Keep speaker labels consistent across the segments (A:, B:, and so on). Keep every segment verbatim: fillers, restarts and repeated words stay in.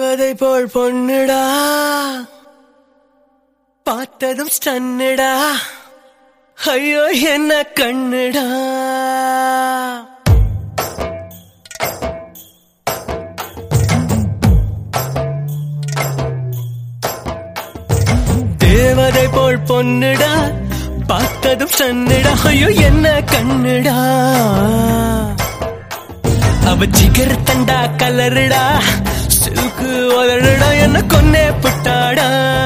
A: தேவதை போல் பொண்ணுடா, பார்த்ததும் ஸ்டன்னுடா, ஐயோ என்ன கண்ணுடா. தேவதை போல் பொண்ணுடா, பார்த்ததும் ஸ்டன்னுடா, ஐயோ என்ன கண்ணுடா. அவ ஜிகர் தண்டா கலருடா, சில்கு உதடுடா, என்ன கொன்னே புட்டாடா.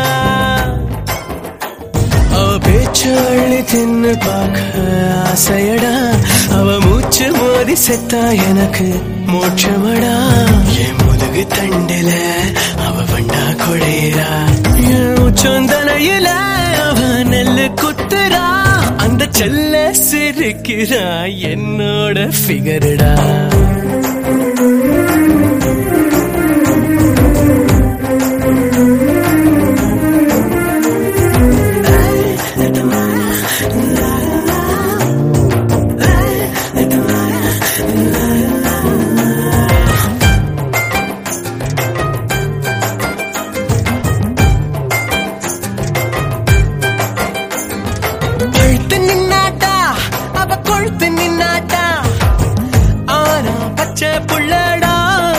A: அவ பேச்சு அள்ளி தின்னு பார்க்க ஆசையடா, அவ மூச்சு மோதி செத்தா எனக்கு மோட்சமடா. என் முதுகு தண்டில அவ வண்டா கொடையிறா, என் உச்சந்தலையில அவ நெல்லு குத்துறா. அந்த செல்ல சிரிக்கிறா என்னோட ஃபிகருடா. புள்ளடா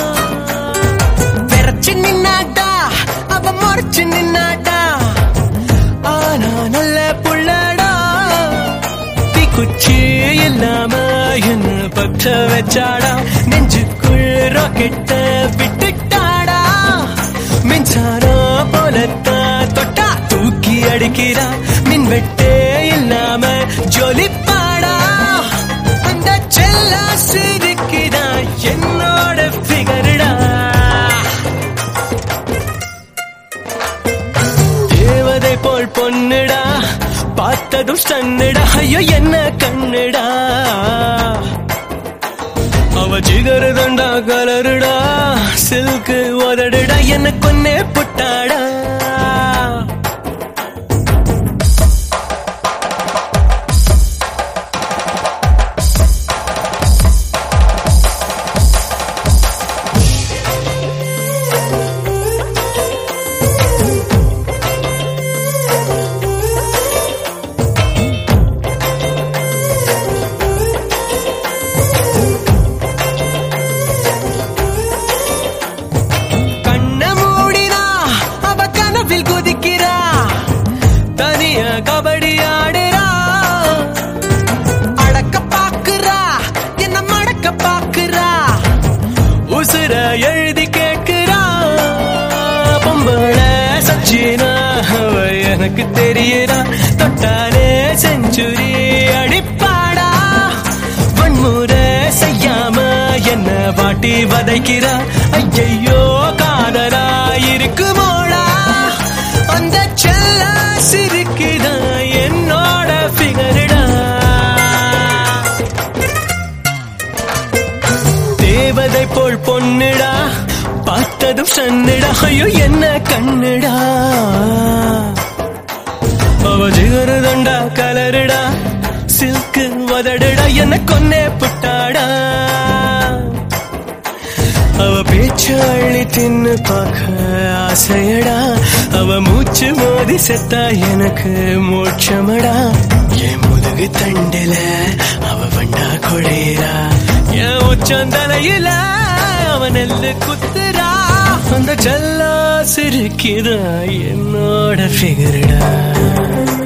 A: வெறச்சு நின்னாட்டா, அவ முறைச்சு நின்னாட்டா, ஆனா நல்ல புள்ளடா. தீக்குச்சி இல்லாம என்ன பற்ற வச்சாடா, நெஞ்சுக்குள் ராக்கெட்ட விட்டுட்டாடா. மின்சாரம் போலத்தான் தொட்டா தூக்கி அடிக்கிறா, மின் வெட்டே இல்லாம ஜொலிப்பாடா. அந்த செல்ல சிரிக்கிறா என்னோட ஃபிகருடா. தேவதை போல் பொண்ணுடா, பார்த்ததும் ஸ்டன்னுடா, ஐயோ என்ன கண்ணுடா. அவ ஜிகரு தண்டா கலருடா, சில்கு உதடுடா, என்ன கொன்னே புட்டாடா. கபடி ஆடுறா, அடக்க பாக்குறா, என்ன மடக்க பாக்குறா, உசுர எழுதி கேக்குறா. பொம்பள சச்சினா அவ எனக்கு தெரியறா, தொட்டாலே செஞ்சுரி அடிப்பாடா. வன்முறை செய்யாம என்ன வாட்டி வதைக்கிறா, ஐயையோ காதலா இருக்குமோடா. அந்த செல்ல சிரிக்குதா என்னோட ஃபிகருடா. தேவதை போல் பொண்ணுடா, பார்த்ததும் ஸ்டன்னுடா, ஐயோ என்ன கண்ணுடா. அவ ஜிகரு தண்டா கலருடா, சில்கு உதடுடா, என்ன கொன்னே புட்டாடா. அவ பேச்சு அள்ளி தின்னு பார்க்க ஆசையடா, அவ மூச்சு மோதி செத்தா எனக்கு மோட்சமடா. என் முதுகு தண்டில அவ வண்டா கொடையிறா, என் உச்சந்தலையில அவ நெல்லு குத்துறா. அந்த செல்லா சிரிக்கிறா என்னோட ஃபிகருடா.